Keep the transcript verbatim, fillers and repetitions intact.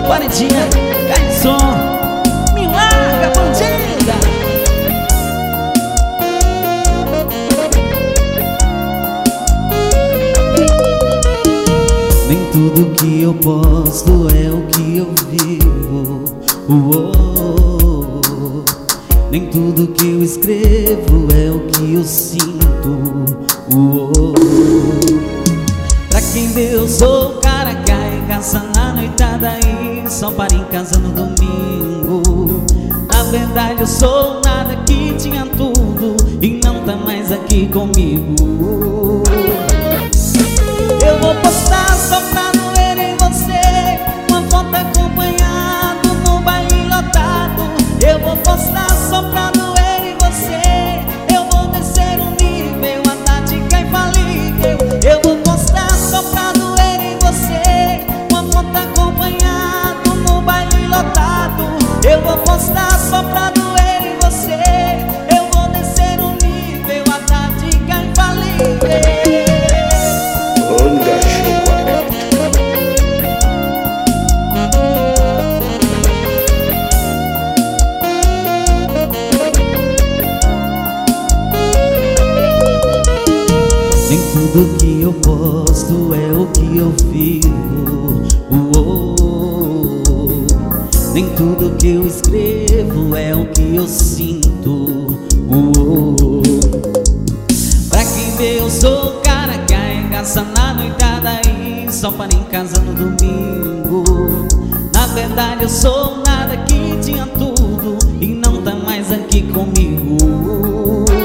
Quarentinha, garçom, me larga, bandida. Nem tudo que eu posto é o que eu vivo. Uou. Nem tudo que eu escrevo é o que eu sinto. Uou. Pra quem vê eu sou o cara que arregaça na noitada e só para em casa no domingo. Na verdade eu sou nada que tinha tudo e não tá mais aqui comigo. Eu vou postar só pra doer em você, uma foto acompanhado no baile lotado. Eu vou postar só pra doer em você, eu vou descer um nível, a tática infalível. Eu vou postar só pra doer em você, uma foto acompanhado no baile lotado. Eu vou postar só pra doer em você, eu vou descer um nível, a tática infalível. Nem tudo que eu posto é o que eu vivo. Uou. Nem tudo que eu escrevo é o que eu sinto. Uou. Pra quem vê eu sou o cara que arregaça na noitada e só para em casa no domingo. Na verdade eu sou nada que tinha tudo e não tá mais aqui comigo.